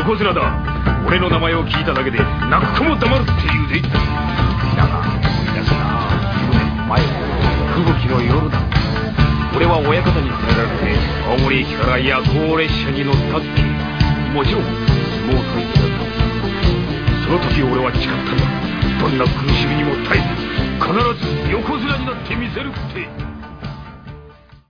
横綱だ。俺の名前を聞いただけで泣く子も黙るって言うぜ。だが思い出すな、10年前吹雪の夜だ。俺は親方に連れられて青森駅から夜行列車に乗ったって。もちろん相撲取りだった。その時俺は誓ったんだ。どんな苦しみにも耐えて必ず横綱になってみせるって。